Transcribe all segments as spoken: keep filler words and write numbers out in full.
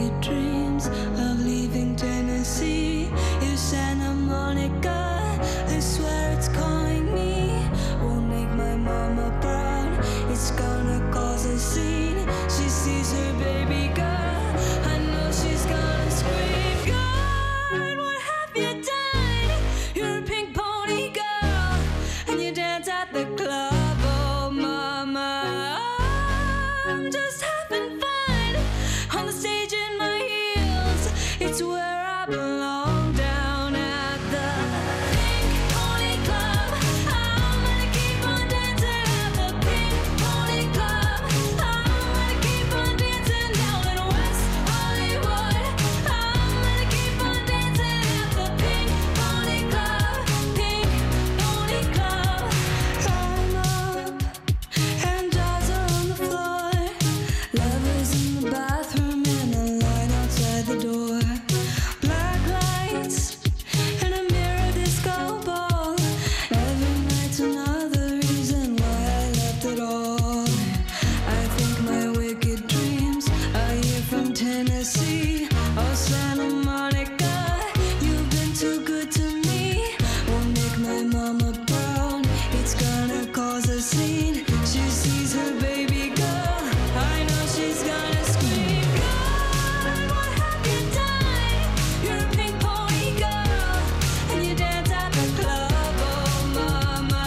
wicked dreams of leaving Tennessee. If Santa Monica, I swear it's calling me. Won't make my mama proud, it's gonna cause a scene. She sees her baby girl, I know she's gonna scream. God, what have you done? You're a pink pony girl, and you dance at the club. Oh mama, I'm just having fun on the stage in my heels. It's where I belong, down at the Pink Pony Club. I'm gonna keep on dancing at the Pink Pony Club. I'm gonna keep on dancing down in West Hollywood. I'm gonna keep on dancing at the Pink Pony Club. Pink Pony Club. I'm up and dolls are on the floor. Lovers in the bathroom and a line outside the door. Black lights and a mirror disco ball. Every night's another reason why I left it all. I think my wicked dreams are here from Tennessee. Oh Santa Monica, you've been too good to me. Won't make my mama proud, it's gonna cause a scene. She sees her baby girl, I know she's gonna scream. God, what have you done? You're a pink pony girl, and you dance at the club. Oh mama,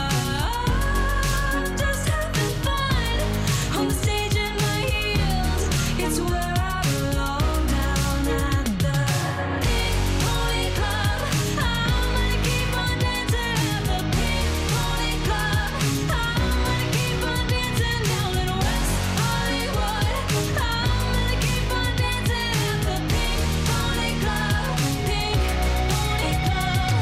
I'm just having fun on the stage in my heels. It's where I belong, down at the Pink Pony Club. I'm gonna keep on dancing at the Pink Pony Club. I'm gonna keep on dancing down in West Hollywood. I'm gonna keep on dancing at the Pink Pony Club. Pink Pony Club.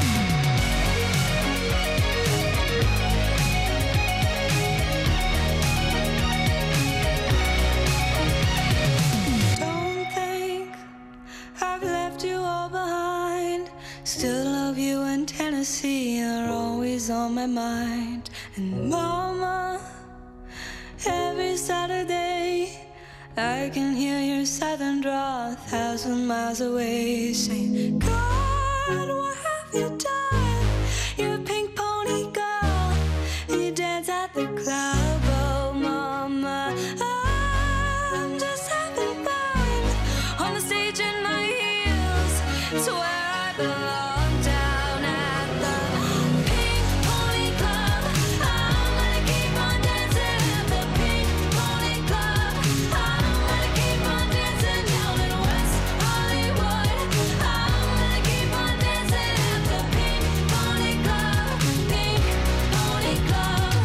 Don't think I've left you all behind. Still love you, and Tennessee are always on my mind. And mama, every Saturday I can hear your southern drawl a thousand miles away, saying, God, what have you done? You're a pink pony girl, and you dance at the club. Oh mama, I'm just having fun on the stage in my heels. It's where I belong, down at the Pink Pony Club. I'm gonna keep on dancing at the Pink Pony Club. I'm gonna keep on dancing down in West Hollywood. I'm gonna keep on dancing at the Pink Pony Club. Pink Pony Club.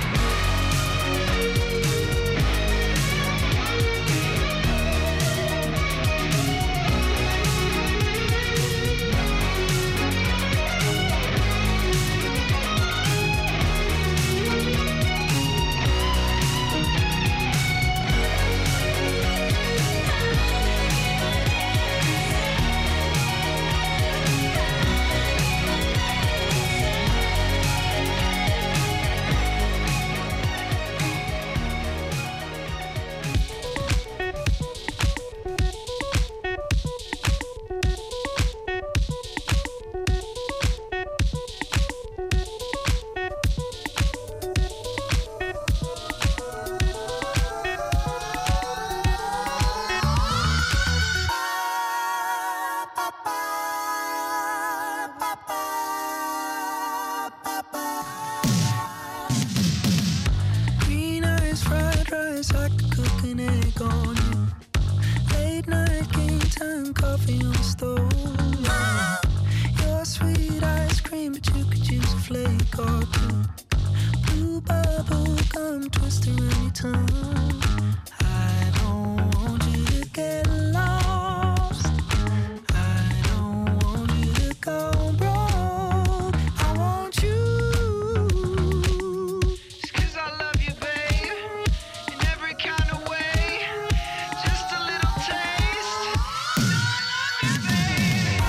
Green eyes, fried rice, I could cook an egg on you. Late night game time, coffee on the stove. Your sweet ice cream, but you could use a flake or two. Blue bubble gum twist around your tongue. I don't want you to get lost. I don't want you to go broke. I want you. Just 'cause I love you, babe, in every kind of way. Just a little taste. You know I love you, babe.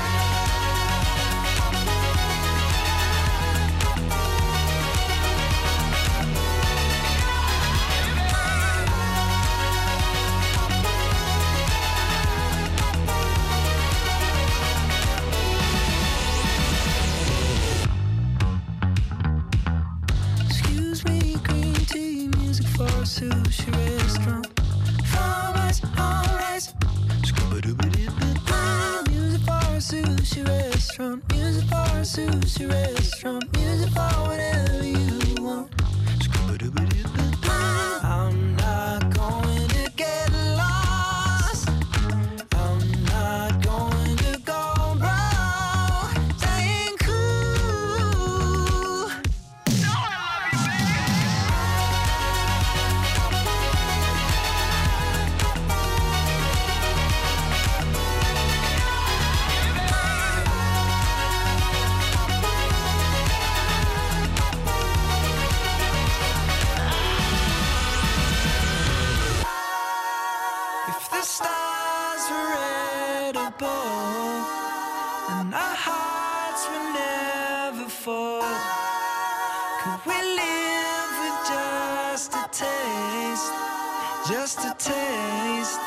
restaurant, music for a sushi restaurant, music for whatever you want. I'm not going to get lost. I'm not going to go broke. Staying cool. No, I love you, if the stars were edible and our hearts would never fall, could we live with just a taste, just a taste?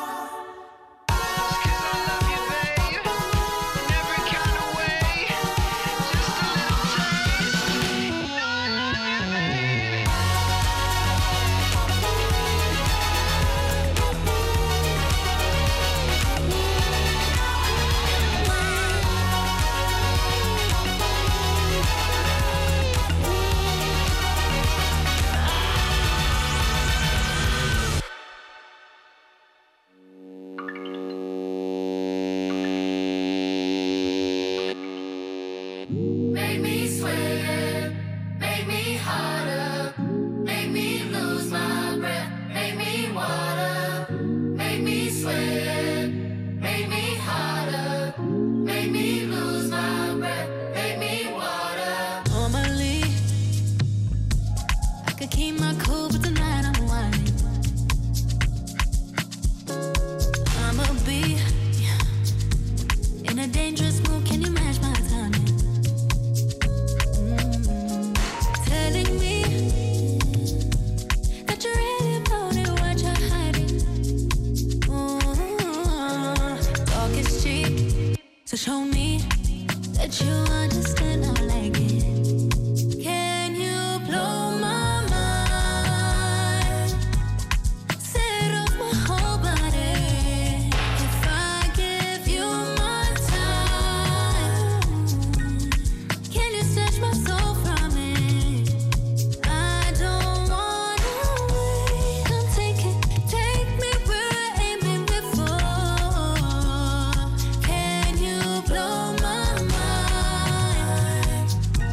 Make me sweat, make me harder, make me lose my breath, make me water, make me sweat, make me harder, make me lose my breath, make me water. Normally, I could keep my cool, but tonight I'm whining. I'ma be in a dangerous mood. Can you match my timing? Mm. Telling me that you're really about it, what you're hiding. Ooh. Talk is cheap, so show me that you understand how I like it. Can you blow my mind? Set off my whole body. If I give you my time, can you snatch my soul from it? I don't wanna wait. Come take it, take me where I ain't been before. Can you blow my mind?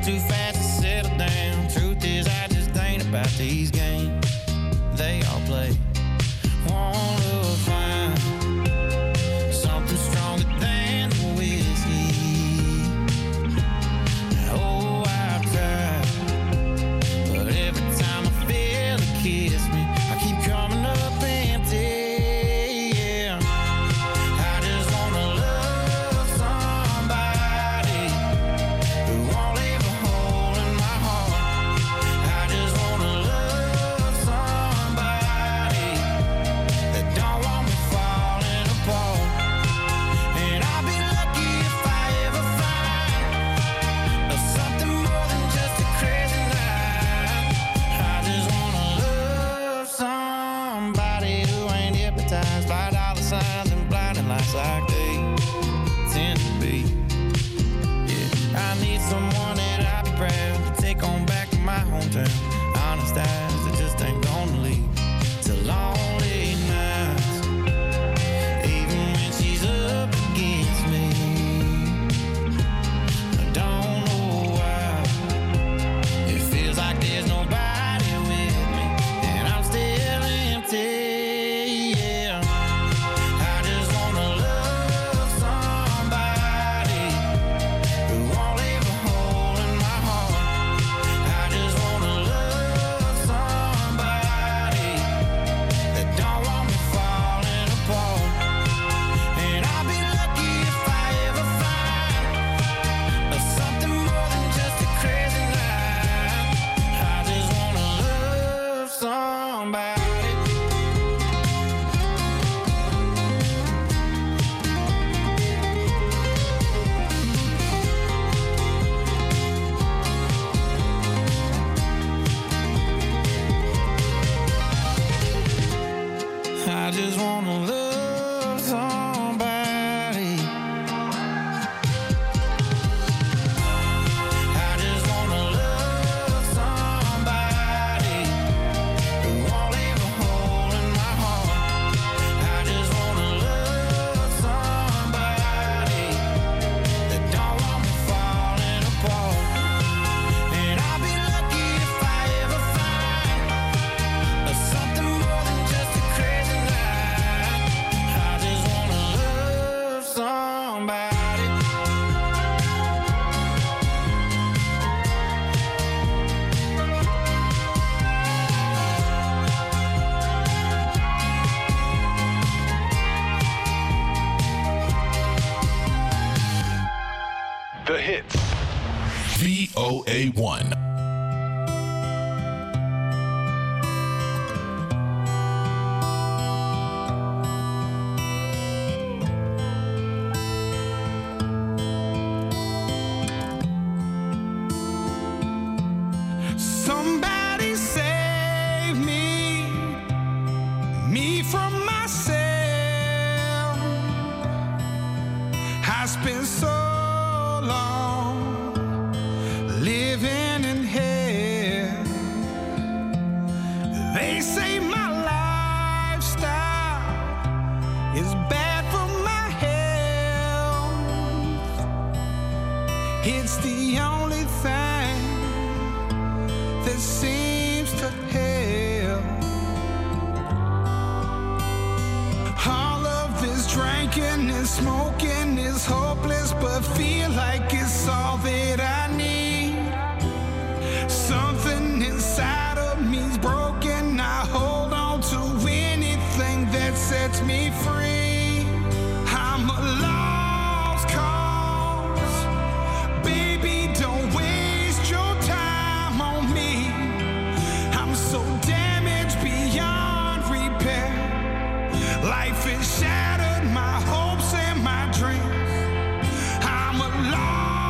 too fast to settle down. Truth is, I just ain't about these games they all play. Wanna find something stronger than the whiskey. Oh, I've tried, but every time I feel it kiss me, I keep coming up empty. Yeah, I just wanna love somebody who won't leave a hole in my heart. I just wanna love somebody that don't want me falling apart. And I'll be lucky if I ever find something more than just a crazy night. I just wanna love somebody who ain't hypnotized by dollar signs and blinding lights like they tend to be. Yeah, I need someone that I'll be proud to take on back to my hometown. Honest eyes that just ain't gonna leave to lonely nights, even when she's up against me. I don't know why it feels like there's nobody with me, and I'm still empty. Yeah, I just wanna love somebody who won't leave a hole in my heart. I just wanna love somebody that don't want me falling apart. And I'll be lucky if I ever find something more than just a crazy night. I just wanna love somebody. I just wanna love somebody. I just wanna love somebody who won't leave a hole in my heart. I just wanna love somebody that don't want me falling apart. And I'll be lucky if I ever find something more than just a crazy night. I just wanna love somebody. The hits. V O A one. Somebody save me, me from myself. I spent so long living in hell. They say my lifestyle is bad for my health. It's the only thing that seems to help. All of this drinking and smoking is hopeless, but feel like it's all that I need. Something inside of me's broken. I hold on to anything that sets me free. I'm a lost cause. Baby, don't waste your time on me. I'm so damaged beyond repair. Life has shattered my hopes and my dreams. I'm a lost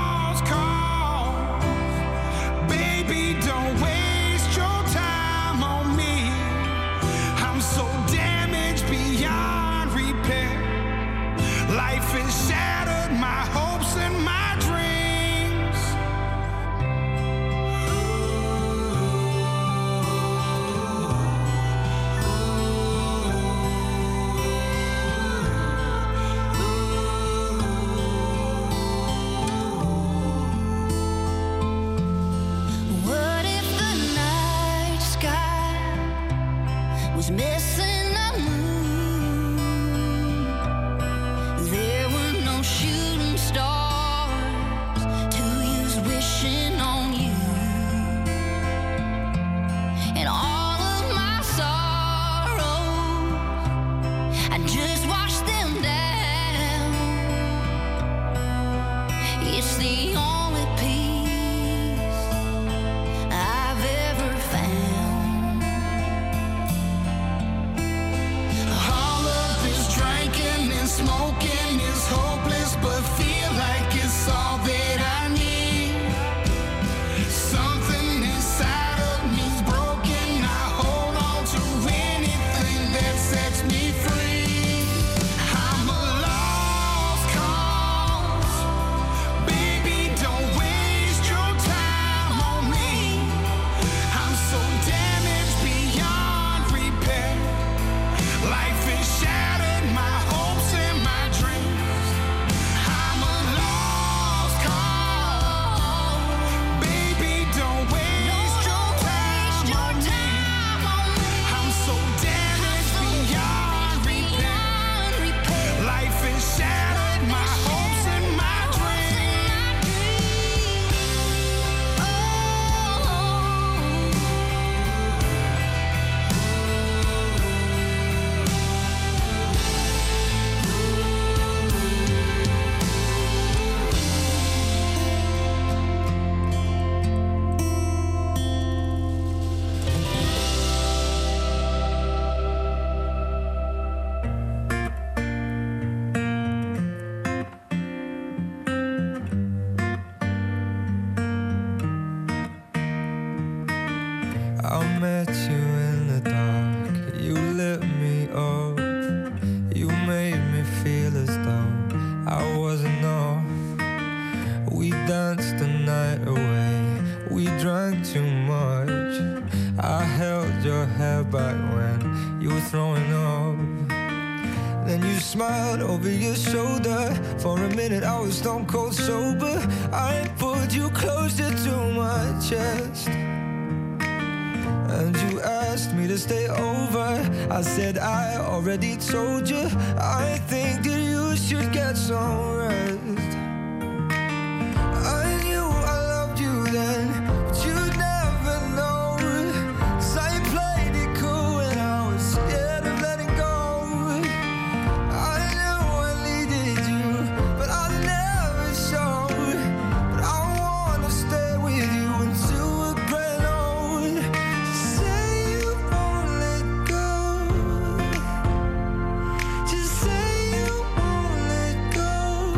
We danced the night away. We drank too much. I held your hair back when you were throwing up. Then you smiled over your shoulder. For a minute I was stone cold sober. I pulled you closer to my chest, and you asked me to stay over. I said I already told you. I think that you should get some rest. I knew I loved you then, but you'd never know. 'Cause I played it cool when I was scared of letting go. I knew I needed you, but I never showed. But I wanna stay with you until we're grown old. Just say you won't let go. Just say you won't let go.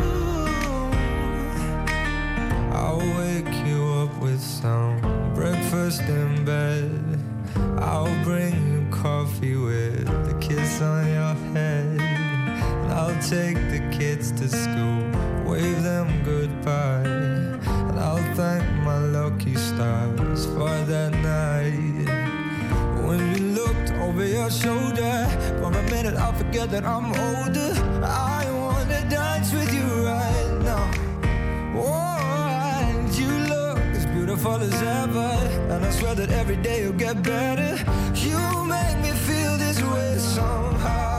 I'll wake you up with some breakfast in bed. I'll bring you coffee with a kiss on your head. And I'll take the kids to school, wave them goodbye. And I'll thank my lucky stars for that night. When you looked over your shoulder, for a minute I forget that I'm older. I wanna dance with you right now. Oh, and you look as beautiful as ever, and I swear that every day you'll get better. You make me feel this way somehow.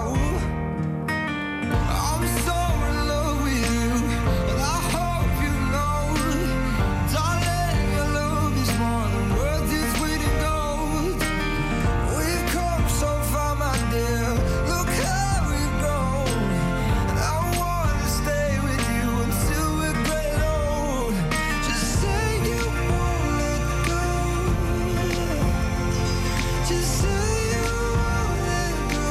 I'm so in love with you, and I hope you know, darling, your love is more than worth its weight in gold. We've come so far, my dear, look how we've grown. And I wanna stay with you until we're great and old. Just say you won't let go. Just say you won't let go.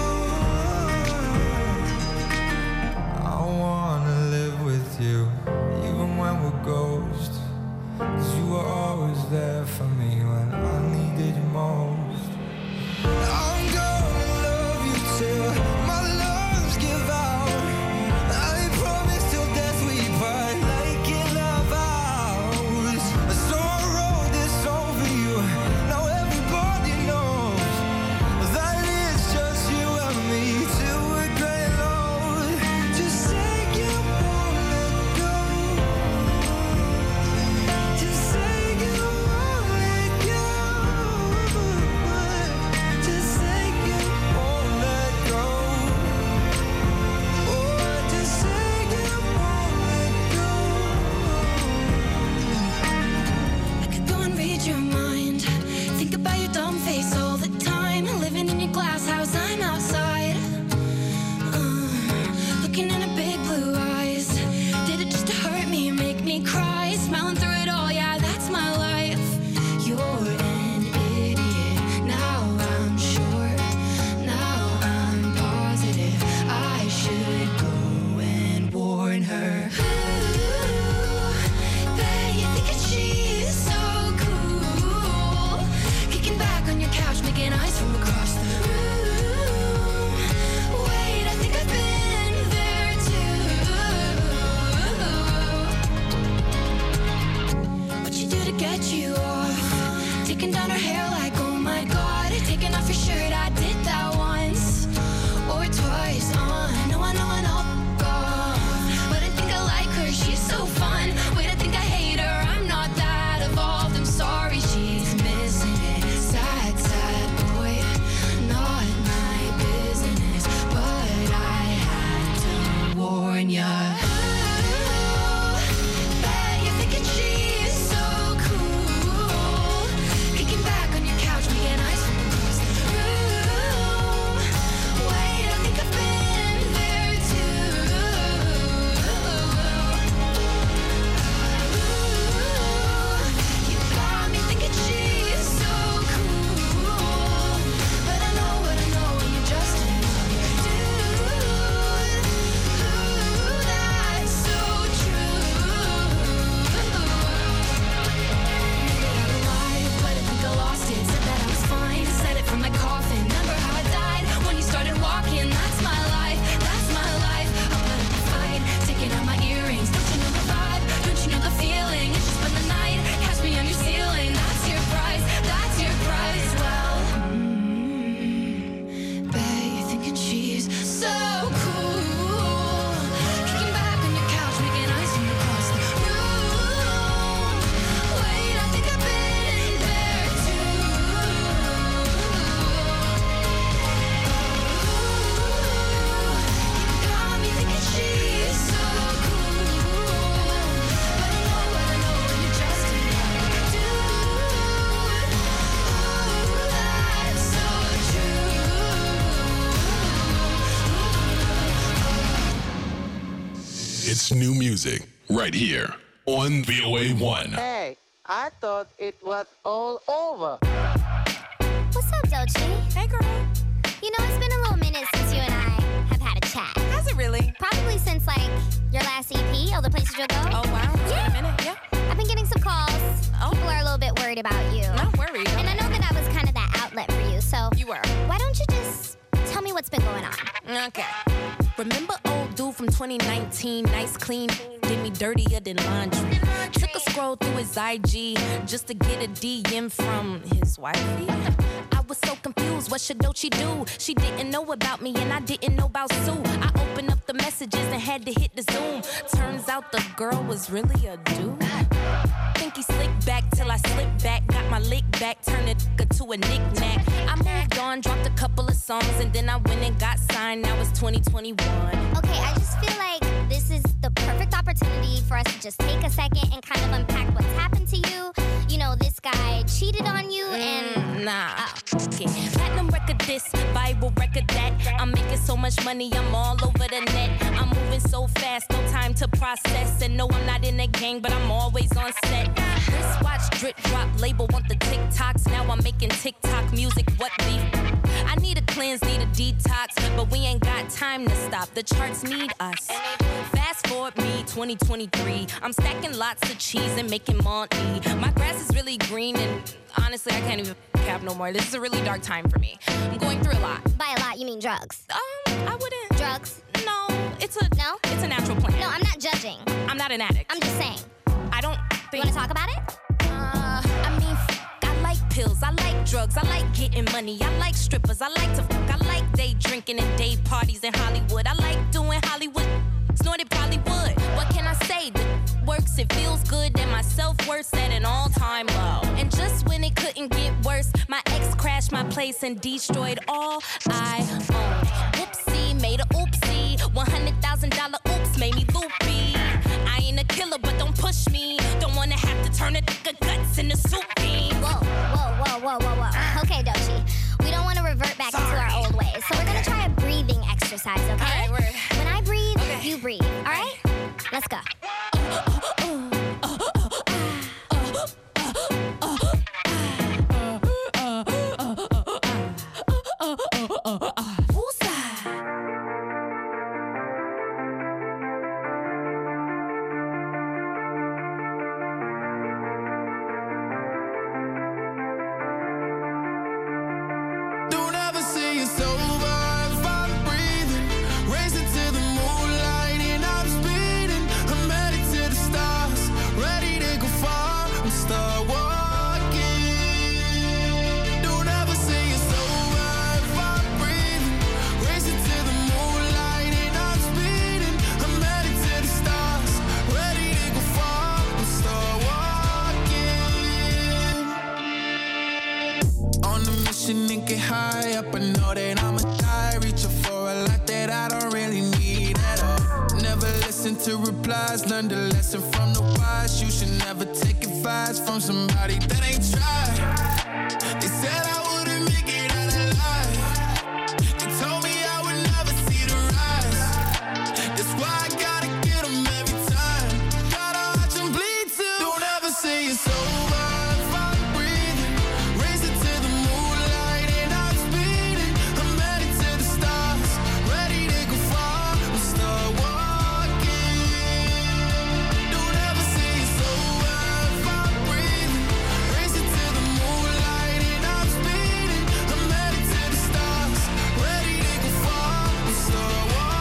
I wanna live with you, even when we're ghosts. 'Cause you were always there for me when I needed you most. I'm gonna love you till my lungs give out. I promise till death we part like in our vows. So I wrote this song for you. Now everybody knows that it's just you and me till we're great and old. Just say you won't let go. Just say you won't let go. Just say you won't let go. Oh, just say you won't let go. I could go and read your mind. Think about your dumb face all the time. Living in your glass house, I'm outside. Uh, looking in her big blue eyes. Did it just to hurt me, make me cry? Smiling through it all, yeah, that's my life. You're an idiot. Now I'm sure. Now I'm positive. I should go and warn her. Ooh, bet you think that she's so cool. Kicking back on your couch, making eyes from across the room. Wait, I think I've been there too. What you do to get you off? Taking down her hair like, oh my god. Taking off your shirt, I did that once or twice. Uh, I know, I know, I know. God. But I think I like her, she's so fun. Wait, I think I hate her, I'm not that evolved. I'm sorry, she's missing it. Sad, sad boy, not my business. But I had to warn ya. Ooh, bet you're thinking she's so cool. Kicking back on your couch, making eyes from It's new music right here on V O A one. Hey, I thought it was all over. What's up, Doechii? Hey, girl. You know, it's been a little minute since you and I have had a chat. Has it really? Probably since, like, your last E P, All the Places You'll Go. Oh, wow. It's Yeah. been a minute, yeah. I've been getting some calls. Oh. People are a little bit worried about you. Not worried. And I know that I was kind of that outlet for you, so You were. why don't you just tell me what's been going on? Okay. Remember old dude from twenty nineteen, nice clean, did me dirtier than laundry. Took a scroll through his I G just to get a D M from his wifey. I was so confused, what should Doechii do? She didn't know about me and I didn't know about Sue. I opened up the messages and had to hit the Zoom. Turns out the girl was really a dude. Think he slicked back till I slipped back. Got my lick back, turned it to a knick-knack. I moved on, dropped a couple of songs, and then I went and got signed. Now it's twenty twenty-one. Okay, I just feel like this is the perfect opportunity for us to just take a second and kind of unpack what's happened to you. You know, this guy cheated on you and... Mm, nah. Okay. Platinum record this, Bible record that. I'm making so much money, I'm all over the net. I'm moving so fast, no time to process. And no, I'm not in a gang, but I'm always on set. Wristwatch, drip drop, label want the TikToks. Now I'm making TikTok music, what beef? I need a cleanse, need a detox, but we ain't got time to stop. The charts need us. Fast forward me, twenty twenty-three. I'm stacking lots of cheese and making money. My grass is really green and honestly, I can't even cap no more. This is a really dark time for me. I'm going through a lot. By a lot, you mean drugs? Um, I wouldn't. Drugs? No, it's a No? It's a natural plan. No, I'm not judging. I'm not an addict. I'm just saying. I don't You think. want to talk about it? Uh, I mean, f- I like pills, I like drugs, I like getting money, I like strippers, I like to fuck, I like day drinking and day parties in Hollywood. I like doing Hollywood, snorted probably would. What can I say? The works, it feels good, and my self-worth's at an all-time low. And just when it couldn't get worse, my ex crashed my place and destroyed all I owned. Whoopsie, made a oopsie, one hundred thousand dollar oops made me loopy. I ain't a killer, but don't push me. Don't wanna have to turn a nigga guts into soup beans. Whoa, whoa, whoa, whoa, whoa, whoa. Okay, Doechii. We don't want to revert back into our old ways, so we're gonna try a breathing exercise, okay? All right, word. When I breathe, Okay. you breathe, all right? Let's go. Don't ever say it's over if I'm breathing. Racing to the moonlight and I'm speeding. I'm headed to the stars, ready to go far and start walking. Don't ever say it's over if I'm breathing. Racing to the moonlight and I'm speeding. I'm headed to the stars, ready to go far and start walking. On a mission and get high up, I know that I'ma die. Reaching for a lot that I don't really need at all. Never listen to replies, learn the lesson from the wise. You should never take advice from somebody that ain't tried. They said I wouldn't make it out alive. They told me I would never see the rise. That's why I gotta get 'em every time. Gotta watch 'em bleed too. Don't ever say it's over if I'm breathing. Racing to the moonlight and I'm speeding. I'm headed to the stars, ready to go far and start walking. Don't ever say it's over if I'm breathing. Racing to the moonlight and I'm speeding. I'm headed to the stars, ready to go far and start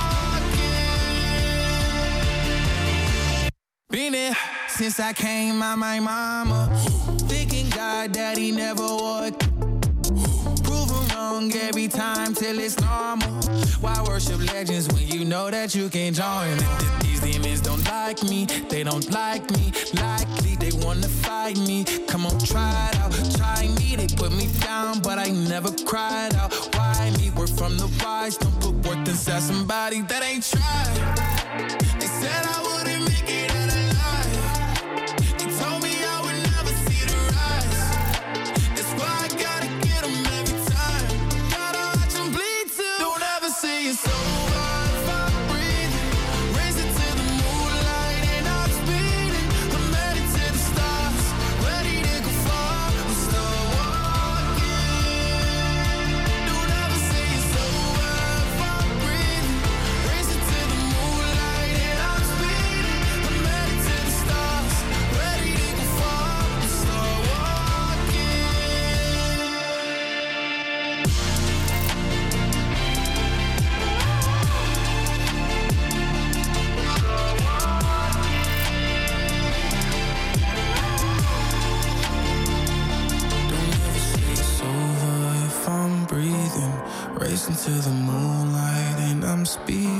walking. Been there since I came out my mama. Thinking God that he never would. Proven wrong every time till it's normal. Why worship legends when you know that you can't join? These demons don't like me, they don't like me. Likely they wanna fight me. Come on, try it out, try me. They put me down, but I never cried out. Why me? We're from the wise, don't put worth inside somebody that ain't tried. They said I wouldn't make it out alive. They told me I would never see the rise. That's why I gotta get 'em every time. Gotta watch 'em bleed too. Don't ever say it's over if I'm breathing. Racing to the moonlight. to the moonlight and I'm speechless.